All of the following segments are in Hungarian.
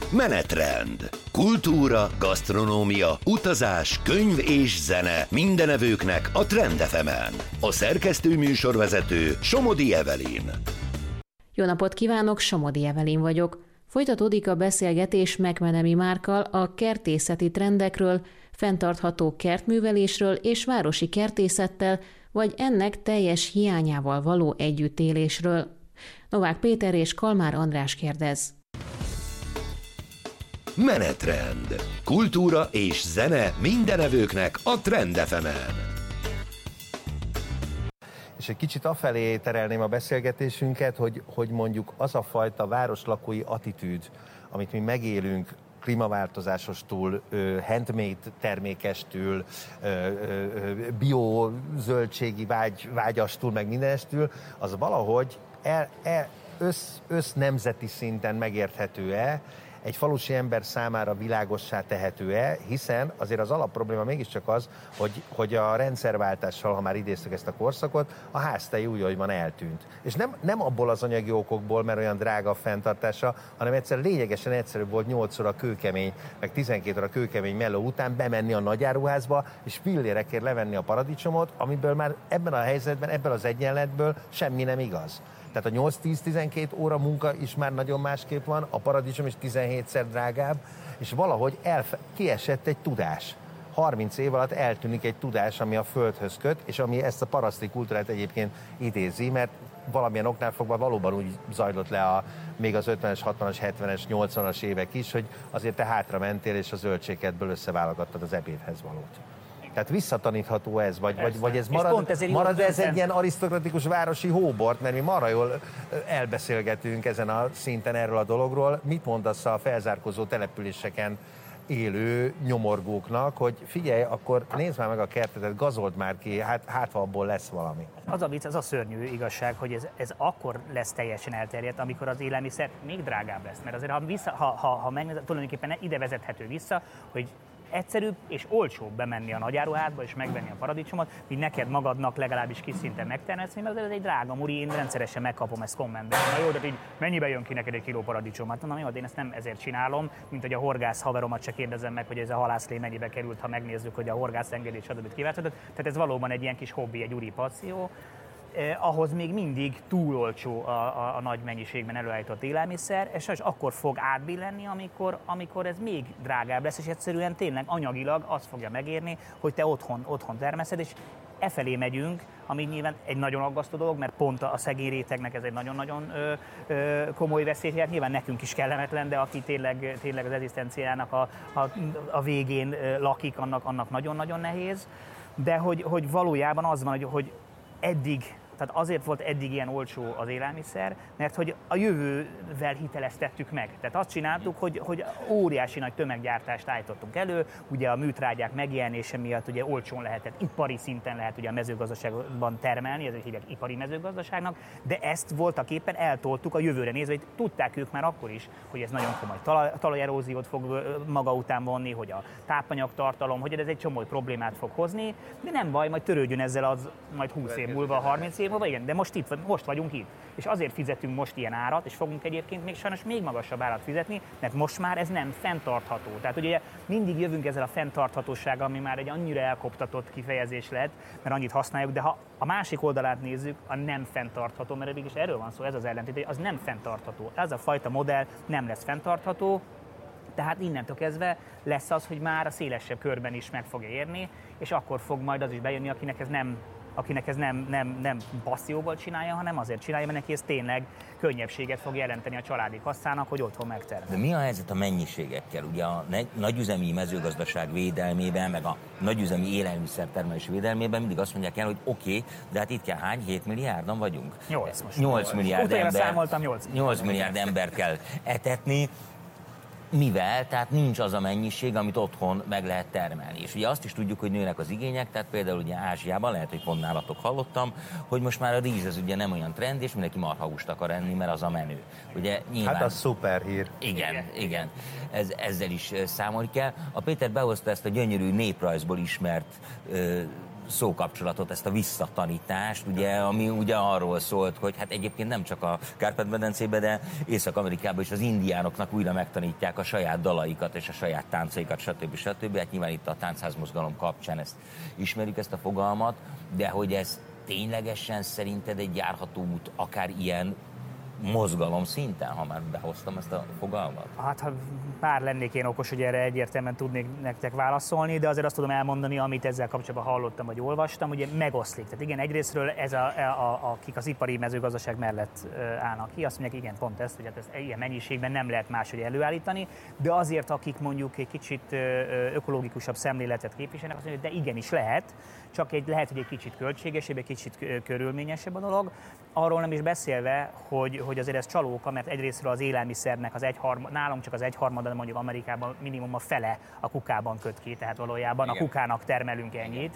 Menetrend. Kultúra, gasztronómia, utazás, könyv és zene mindenevőknek a Trend FM-en. A szerkesztő műsorvezető Somodi Evelyn. Jó napot kívánok, Somodi Evelyn vagyok. Folytatódik a beszélgetés Megmenemi Márkkal a kertészeti trendekről, fenntartható kertművelésről és városi kertészettel, vagy ennek teljes hiányával való együttélésről. Novák Péter és Kalmár András kérdez. Menetrend. Kultúra és zene mindenevőknek a Trend FM-en. És egy kicsit afelé terelném a beszélgetésünket, hogy mondjuk az a fajta városlakói attitűd, amit mi megélünk, klímaváltozásostól, handmade termékestől, biozöldségi vágyastól, meg mindenestől, az valahogy össznemzeti szinten megérthető-e, egy falusi ember számára világossá tehető-e, hiszen azért az alapprobléma mégiscsak az, hogy a rendszerváltással, ha már idéztük ezt a korszakot, a háztai úgy, ahogy van, eltűnt. És nem abból az anyagi okokból, mert olyan drága a fenntartása, hanem lényegesen egyszerűbb volt 8 óra kőkemény, meg 12 óra kőkemény melló után bemenni a nagyáruházba, és pillérekért levenni a paradicsomot, amiből már ebben a helyzetben, ebből az egyenletből semmi nem igaz. Tehát a 8-10-12 óra munka is már nagyon másképp van, a paradicsom is 17-szer drágább, és valahogy kiesett egy tudás. 30 év alatt eltűnik egy tudás, ami a földhöz köt, és ami ezt a paraszti kultúrát egyébként idézi, mert valamilyen oknál fogva valóban úgy zajlott le még az 50-es, 60-as, 70-es, 80-as évek is, hogy azért te hátra mentél, és a zöldségedből összeválogattad az ebédhez valót. Tehát visszatanítható ez, vagy ez marad ez egy ilyen arisztokratikus városi hóbort, mert mi marha jól elbeszélgetünk ezen a szinten erről a dologról. Mit mondasz a felzárkózó településeken élő nyomorgóknak, hogy figyelj, akkor nézd már meg a kertetet, gazold már ki, hát ha abból lesz valami. Az a vicc, az a szörnyű igazság, hogy ez akkor lesz teljesen elterjedt, amikor az élelmiszer még drágább lesz. Mert azért, ha megnézed, tulajdonképpen ide vezethető vissza, hogy egyszerűbb és olcsóbb bemenni a nagyáruházba és megvenni a paradicsomot, mint neked magadnak legalábbis kis szinten megtermeszteni, mert ez egy drága muri, én rendszeresen megkapom ezt kommentben. Na jó, de így mennyibe jön ki neked egy kiló paradicsom? Hát mondom, jó, de én ezt nem ezért csinálom, mint hogy a horgász haveromat se kérdezem meg, hogy ez a halászlé mennyibe került, ha megnézzük, hogy a horgász engedélyt stb. Kiválthatott. Tehát ez valóban egy ilyen kis hobbi, egy uri passzió. Ahhoz még mindig túl olcsó a nagy mennyiségben előállított élelmiszer, és akkor fog átbillenni, amikor ez még drágább lesz, és egyszerűen tényleg anyagilag azt fogja megérni, hogy te otthon termeszed, és efelé megyünk, ami nyilván egy nagyon aggasztó dolog, mert pont a szegény rétegnek ez egy nagyon-nagyon komoly veszély, hát nyilván nekünk is kellemetlen, de aki tényleg az egzisztenciának a végén lakik, annak nagyon-nagyon nehéz, de hogy valójában az van, hogy eddig, tehát azért volt eddig ilyen olcsó az élelmiszer, mert hogy a jövővel hiteleztettük meg. Tehát azt csináltuk, hogy óriási nagy tömeggyártást állítottunk elő, ugye a műtrágyák megjelenése miatt ugye olcsón lehetett, ipari szinten lehet ugye a mezőgazdaságban termelni, ezért hívják ipari mezőgazdaságnak, de ezt voltak éppen eltoltuk a jövőre nézve, hogy tudták ők már akkor is, hogy ez nagyon komoly talajeróziót fog maga után vonni, hogy a tápanyagtartalom, hogy ez egy csomó problémát fog hozni, de nem baj, majd törődjön ezzel az majd 20 év múlva, 30 év múlva, igen, de most vagyunk itt. És azért fizetünk most ilyen árat, és fogunk egyébként még sajnos még magasabb árat fizetni, mert most már ez nem fenntartható. Tehát ugye mindig jövünk ezzel a fenntarthatósággal, ami már egy annyira elkoptatott kifejezés lett, mert annyit használjuk, de ha a másik oldalát nézzük, a nem fenntartható, mert eddig is erről van szó, ez az ellentét, hogy az nem fenntartható. Ez a fajta modell nem lesz fenntartható, tehát innentől kezdve lesz az, hogy már a szélesebb körben is meg fogja érni, és akkor fog majd az is bejönni, akinek ez nem passzióból csinálja, hanem azért csinálja, mert neki ez tényleg könnyebbséget fog jelenteni a családi kasszának, hogy otthon megtermel. De mi a helyzet a mennyiségekkel? Ugye a nagyüzemi mezőgazdaság védelmében, meg a nagyüzemi élelmiszertermelés védelmében mindig azt mondják el, hogy oké, de hát itt kell hány? 7 milliárdan vagyunk? 8 milliárd ember. Számoltam 8 milliárd embert kell etetni. Mivel, tehát nincs az a mennyiség, amit otthon meg lehet termelni. És ugye azt is tudjuk, hogy nőnek az igények, tehát például ugye Ázsiában, lehet, hogy pont nálatok hallottam, hogy most már a ríz ez ugye nem olyan trend, és mindenki marhahúst akar enni, mert az a menő. Ugye nyilván... Hát az szuper hír. Igen. Ezzel is számolni kell. A Péter behozta ezt a gyönyörű néprajzból ismert szókapcsolatot, ezt a visszatanítást, ugye, ami ugye arról szólt, hogy hát egyébként nem csak a Kárpát-medencében, de Észak-Amerikában is az indiánoknak újra megtanítják a saját dalaikat és a saját táncaikat, stb. Hát nyilván itt a táncházmozgalom kapcsán ezt ismerjük, ezt a fogalmat, de hogy ez ténylegesen szerinted egy járható út akár ilyen mozgalom szinten, ha már behoztam ezt a fogalmat? Hát, ha bár lennék én okos, hogy erre egyértelműen tudnék nektek válaszolni, de azért azt tudom elmondani, amit ezzel kapcsolatban hallottam, vagy olvastam, ugye megoszlik. Tehát igen, egyrésztről akik az ipari mezőgazdaság mellett állnak ki, azt mondják, igen, pont ezt, hogy hát ezt ilyen mennyiségben nem lehet máshogy előállítani, de azért, akik mondjuk egy kicsit ökológikusabb szemléletet képviselnek, azt mondják, de igenis lehet, csak lehet, hogy egy kicsit költségesebb, egy kicsit körülményesebb a dolog. Arról nem is beszélve, hogy azért ez csalóka, mert egyrésztről az élelmiszernek az nálunk csak az egyharmada, de mondjuk Amerikában minimum a fele a kukában köt ki, tehát valójában igen. A kukának termelünk ennyit.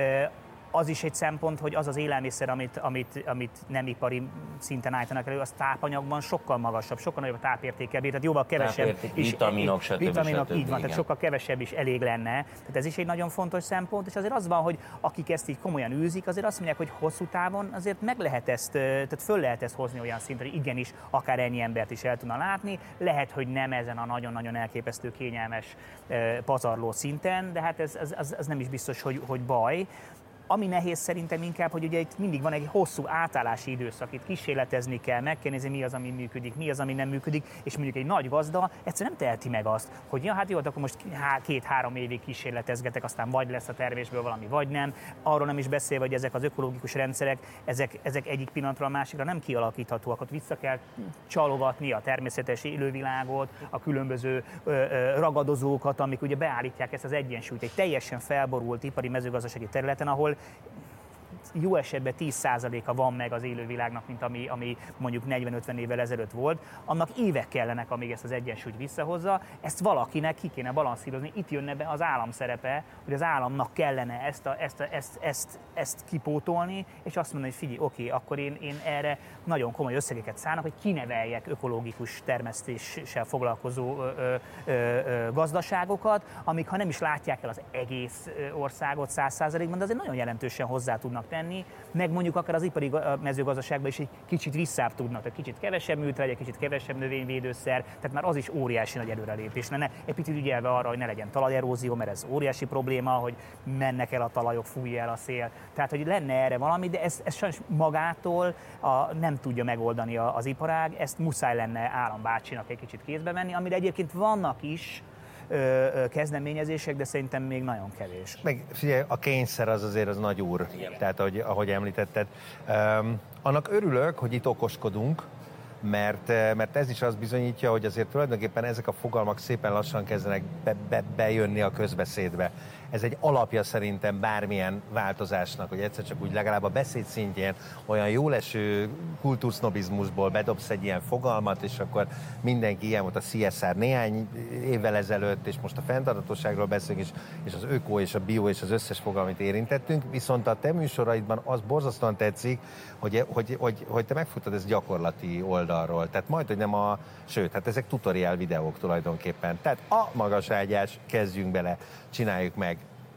Az is egy szempont, hogy az az élelmiszer, amit nem ipari szinten állítanak elő, az tápanyagban sokkal magasabb, sokkal nagyobb a tápértéke, tehát jóval kevesebb is, vitaminok, stb. Vitaminok, így van, tehát sokkal kevesebb is elég lenne. Tehát ez is egy nagyon fontos szempont, és azért az van, hogy akik ezt így komolyan űzik, azért azt mondják, hogy hosszú távon azért meg lehet ezt, tehát föl lehet ezt hozni olyan szintre, hogy igenis akár ennyi embert is el tudna látni. Lehet, hogy nem ezen a nagyon-nagyon elképesztő kényelmes pazarló szinten, de hát ez nem is biztos, hogy baj. Ami nehéz szerintem inkább, hogy ugye itt mindig van egy hosszú átállási időszak, itt kísérletezni kell, meg kell nézni, mi az, ami működik, mi az, ami nem működik, és mondjuk egy nagy gazda egyszerűen nem teheti meg azt, hogy ja, hát jó, akkor most 2-3 évig kísérletezgetek, aztán vagy lesz a termésből valami, vagy nem. Arról nem is beszélve, hogy ezek az ökológikus rendszerek, ezek egyik pillanatról a másikra nem kialakíthatóak, ott vissza kell csalogatni a természetes élővilágot, a különböző ragadozókat, amik ugye beállítják ezt az egyensúlyt egy teljesen felborult ipari mezőgazdasági területen, ahol jó esetben 10%-a van meg az élővilágnak, mint ami mondjuk 40-50 évvel ezelőtt volt, annak évek kellenek, amíg ezt az egyensúlyt visszahozza, ezt valakinek ki kéne balanszírozni, itt jönne be az állam szerepe, hogy az államnak kellene ezt kipótolni, és azt mondani, hogy figyelj, oké, akkor én erre nagyon komoly összegeket szánok, hogy kineveljek ökológikus termesztéssel foglalkozó gazdaságokat, amik ha nem is látják el az egész országot 100%-ban, de azért nagyon jelentősen hozzá tudnak tenni, meg mondjuk akár az ipari mezőgazdaságban is egy kicsit visszább tudnak, egy kicsit kevesebb műtrágy, egy kicsit kevesebb növényvédőszer, tehát már az is óriási nagy előrelépés lenne. Egy picit ügyelve arra, hogy ne legyen talajerózió, mert ez óriási probléma, hogy mennek el a talajok, fújja el a szél. Tehát, hogy lenne erre valami, de ez sajnos magától nem tudja megoldani az iparág, ezt muszáj lenne állambácsinak egy kicsit kézbe venni, amire egyébként vannak is kezdeményezések, de szerintem még nagyon kevés. Meg figyelj, a kényszer az azért az nagy úr, tehát ahogy említetted. Annak örülök, hogy itt okoskodunk, mert ez is azt bizonyítja, hogy azért tulajdonképpen ezek a fogalmak szépen lassan kezdenek bejönni a közbeszédbe. Ez egy alapja szerintem bármilyen változásnak, hogy egyszer csak úgy legalább a beszéd szintjén olyan jóleső kultúrsznobizmusból bedobsz egy ilyen fogalmat, és akkor mindenki ilyen volt a CSR néhány évvel ezelőtt, és most a fenntarthatóságról beszélünk, és az öko és a bio és az összes fogalmat érintettünk, viszont a te műsoraidban az borzasztóan tetszik, hogy te megfutod ezt gyakorlati oldalról. Tehát majd, hogy nem sőt, hát ezek tutoriál videók tulajdonképpen. Tehát a magaságyás, kezdjünk bele, csináljuk meg.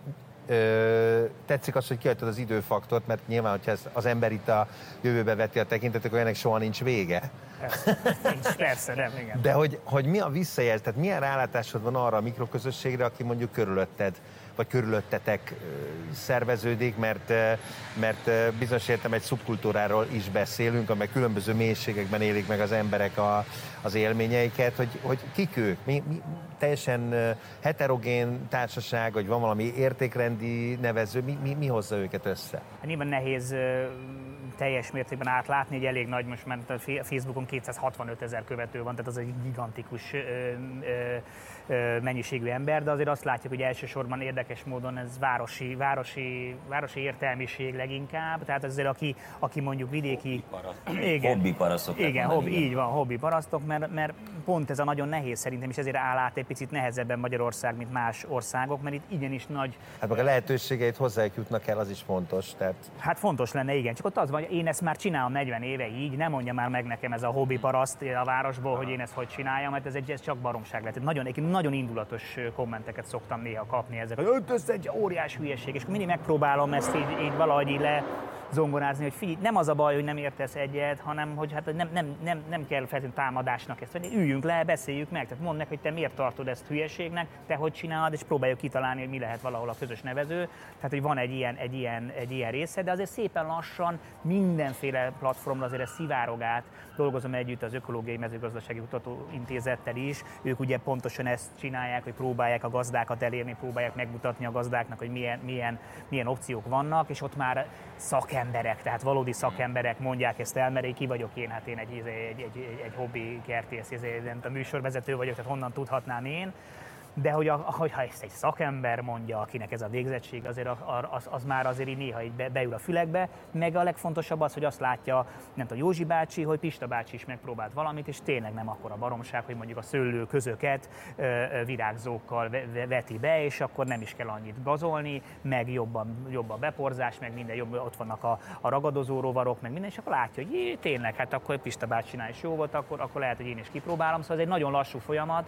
Tetszik az, hogy kihagytad az időfaktort, mert nyilván, hogyha az ember itt a jövőbe veti a tekintetet, akkor ennek soha nincs vége. Persze, nem, igen. De hogy mi a visszajelz, tehát milyen rálátásod van arra a mikroközösségre, aki mondjuk körülötted, vagy körülöttetek szerveződik, mert bizonyos értem egy szubkultúráról is beszélünk, amely különböző mélységekben élik meg az emberek az élményeiket, hogy kik ők? Teljesen heterogén társaság, vagy van valami értékrendi nevező, mi hozza őket össze? Nyilván nehéz teljes mértékben átlátni, hogy elég nagy, most már a Facebookon 265 000 követő van, tehát az egy gigantikus mennyiségű ember, de azért azt látjuk, hogy elsősorban érdekes módon ez városi értelmiség leginkább, tehát azért aki mondjuk vidéki... Hobbiparasztok. Igen, így van, hobbiparasztok, mert pont ez a nagyon nehéz szerintem, és ezért áll át egy picit nehezebben Magyarország, mint más országok, mert itt igenis nagy... Hát meg a lehetőségeit hozzájuk jutnak el, az is fontos, tehát... Hát fontos lenne, igen, csak ott az van, hogy én ezt már csinálom 40 éve így, nem mondja már meg nekem ez a hobbi paraszt a városból, hogy én ezt hogy csináljam, mert ez csak baromság lett. Nagyon indulatos kommenteket szoktam néha kapni ezek, hogy ez egy óriás hülyeség, és mindig megpróbálom ezt így valahogy így lezongorázni, hogy figyelj, nem az a baj, hogy nem értesz egyet, hanem hogy hát nem kell feltétlenül támadásnak ezt, vagy üljünk le, beszéljük meg, tehát mondd meg, hogy te miért tartod ezt hülyeségnek, te hogy csinálod, és próbáljuk kitalálni, hogy mi lehet valahol a közös nevező. Tehát, hogy van egy ilyen része, de azért szépen lassan mindenféle platformra azért szivárog át. Dolgozom együtt az Ökológiai Mezőgazdasági Kutatóintézettel is. Ők ugye pontosan ezt csinálják, hogy próbálják a gazdákat elérni, próbálják megmutatni a gazdáknak, hogy milyen opciók vannak, és ott már szakemberek, tehát valódi szakemberek mondják ezt el, mert ki vagyok én, hát én egy hobbi kertész, a műsorvezető vagyok, tehát honnan tudhatnám én. De hogyha ezt egy szakember mondja, akinek ez a végzettség, azért az már azért így néha így beül a fülekbe, meg a legfontosabb az, hogy azt látja, nem tudom, Józsi bácsi, hogy Pista bácsi is megpróbált valamit, és tényleg nem akkora baromság, hogy mondjuk a szőlő közöket virágzókkal veti be, és akkor nem is kell annyit gazolni, meg jobb a beporzás, meg minden jobb, ott vannak a ragadozó rovarok, meg minden, és akkor látja, hogy tényleg, hát akkor Pista bácsinál is jó volt, akkor lehet, hogy én is kipróbálom, szóval ez egy nagyon lassú folyamat,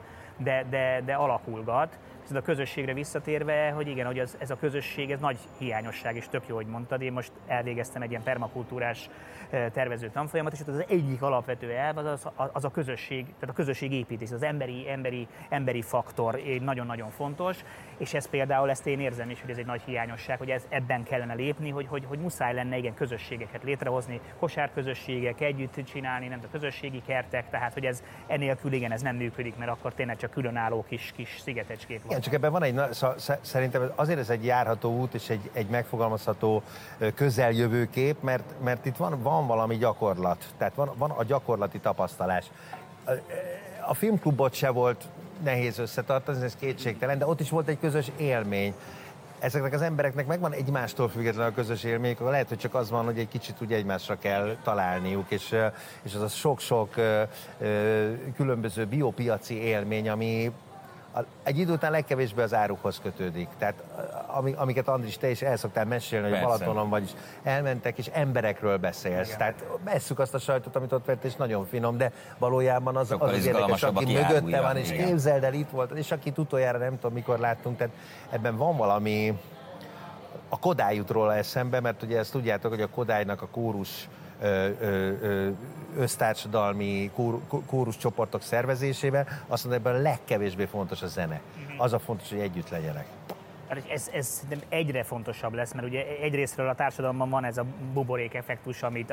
de alakulgat. A közösségre visszatérve, hogy igen, hogy ez a közösség, ez nagy hiányosság, és tök jó, hogy mondtad. Én most elvégeztem egy ilyen permakultúrás tervező tanfolyamat, és az egyik alapvető elv az a közösség, tehát a közösségépítés, az emberi faktor nagyon-nagyon fontos, és ez például, ezt én érzem is, hogy ez egy nagy hiányosság, hogy ebben kellene lépni, hogy muszáj lenne igen közösségeket létrehozni, kosárközösségek, együtt csinálni, nem a közösségi kertek, tehát hogy ez enélkül igen, ez nem működik, mert akkor tényleg csak különálló kis szigetecskék van. Igen, csak ebben van szerintem azért ez egy járható út és egy megfogalmazható közeljövőkép, mert itt van valami gyakorlat, tehát van a gyakorlati tapasztalás. A filmklubot se volt nehéz összetartani, ez kétségtelen, de ott is volt egy közös élmény. Ezeknek az embereknek megvan egymástól függetlenül a közös élményük, lehet, hogy csak az van, hogy egy kicsit úgy egymásra kell találniuk, és az a sok-sok különböző biopiaci élmény, ami egy idő után legkevésbé az árukhoz kötődik. Tehát amiket Andris, te is el szoktál mesélni, hogy a Balatonon vagy is elmentek, és emberekről beszélsz. Igen. Tehát messzük azt a sajtot, amit ott vett, és nagyon finom, de valójában az érdekes, aki mögötte van, és képzeld el, itt volt, és akit utoljára nem tudom, mikor láttunk, tehát ebben van valami. A Kodály jut róla eszembe, mert ugye ezt tudjátok, hogy a Kodálynak a kórus össztársadalmi kóruscsoportok szervezésében azt mondja, ebben a legkevésbé fontos a zene. Az a fontos, hogy együtt legyenek. Ez egyre fontosabb lesz, mert ugye egyrésztről a társadalomban van ez a buborék effektus, amit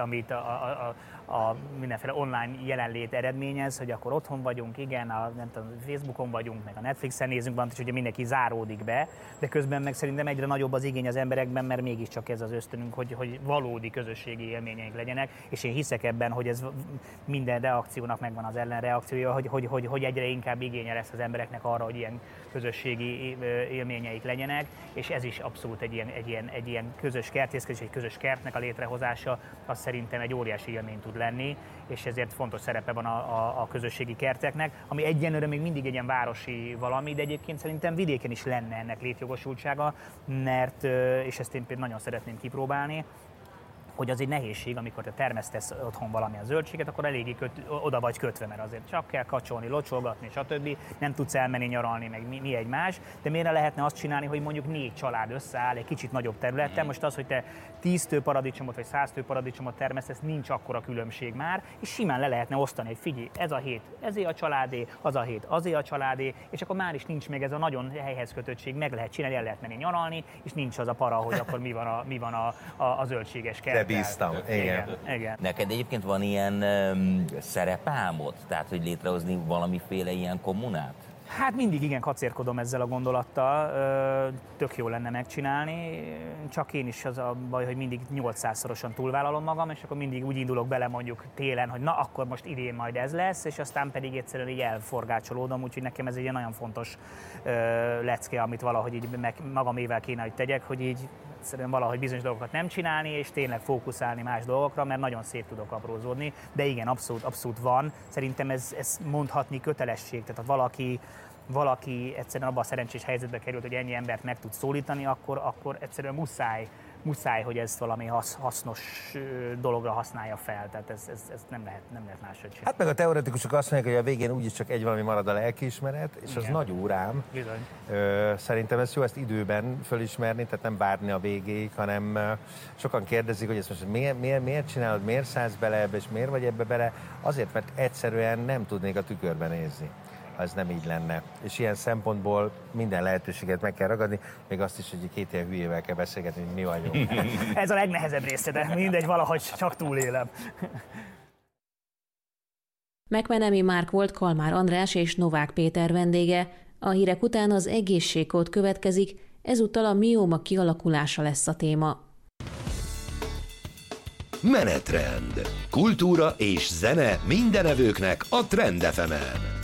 a mindenféle online jelenlét eredményez, hogy akkor otthon vagyunk, igen, nem tudom, Facebookon vagyunk, meg a Netflixen nézünk valamit, és ugye mindenki záródik be, de közben meg szerintem egyre nagyobb az igény az emberekben, mert mégiscsak ez az ösztönünk, hogy valódi közösségi élményeink legyenek, és én hiszek ebben, hogy ez minden reakciónak megvan az ellenreakciója, hogy egyre inkább igénye lesz az embereknek arra, hogy ilyen közösségi élményeik legyenek, és ez is abszolút egy ilyen közös kertészkedés, egy közös kertnek a létrehozása, az szerintem egy óriási élmény tud lenni, és ezért fontos szerepe van a közösségi kerteknek, ami egyenlőre még mindig egy ilyen városi valami, de egyébként szerintem vidéken is lenne ennek létjogosultsága, mert, és ezt én például nagyon szeretném kipróbálni, hogy az egy nehézség, amikor te termesztesz otthon valamilyen zöldséget, akkor eléggé oda vagy kötve, mert azért csak kell kacsolni, locsolgatni, stb. Nem tudsz elmenni nyaralni, meg mi egymás, de miért lehetne azt csinálni, hogy mondjuk 4 család összeáll egy kicsit nagyobb területen, most az, hogy te 10 tőparadicsomot vagy 100 tőparadicsomot termesztesz, nincs akkora különbség már, és simán le lehetne osztani, hogy figyelj, ez a hét ezé a családé, az a hét azé a családé, és akkor már is nincs meg ez a nagyon helyhez kötöttség, meg lehet csinálni, el lehet menni nyaralni, és nincs az a para, hogy akkor mi van a zöldséges kert. Bíztam, igen. Neked egyébként van ilyen szerepálmod? Tehát, hogy létrehozni valamiféle ilyen kommunát? Hát mindig igen kacérkodom ezzel a gondolattal, tök jó lenne megcsinálni, csak én is az a baj, hogy mindig 800-szorosan túlvállalom magam, és akkor mindig úgy indulok bele mondjuk télen, hogy na akkor most idén majd ez lesz, és aztán pedig egyszerűen így elforgácsolódom, úgyhogy nekem ez egy ilyen nagyon fontos lecke, amit valahogy így magamével kéne, hogy tegyek, hogy így egyszerűen valahogy bizonyos dolgokat nem csinálni, és tényleg fókuszálni más dolgokra, mert nagyon szét tudok aprózódni, de igen, abszolút van. Szerintem ez mondhatni kötelesség, tehát ha valaki egyszerűen abban a szerencsés helyzetbe került, hogy ennyi embert meg tud szólítani, akkor egyszerűen muszáj, hogy ezt valami hasznos dologra használja fel, tehát ez nem lehet máshogy sem. Hát meg a teoretikusok azt mondják, hogy a végén úgyis csak egy valami marad, a lelkiismeret, és az nagy órám. Bizony. Szerintem ez jó ezt időben fölismerni, tehát nem várni a végéig, hanem sokan kérdezik, hogy ezt most miért csinálod, miért szállsz bele ebbe, és miért vagy ebbe bele? Azért, mert egyszerűen nem tudnék a tükörbe nézni, ha ez nem így lenne. És ilyen szempontból minden lehetőséget meg kell ragadni, még azt is, hogy két ilyen hülyével kell beszélgetni, hogy mi vagyunk. Ez a legnehezebb része, de mindegy, valahogy csak túlélem. McMenemy Márk volt Kalmár András és Novák Péter vendége. A hírek után az egészségkód következik, ezúttal a mióma kialakulása lesz a téma. Menetrend. Kultúra és zene mindenevőknek a Trend FM-en.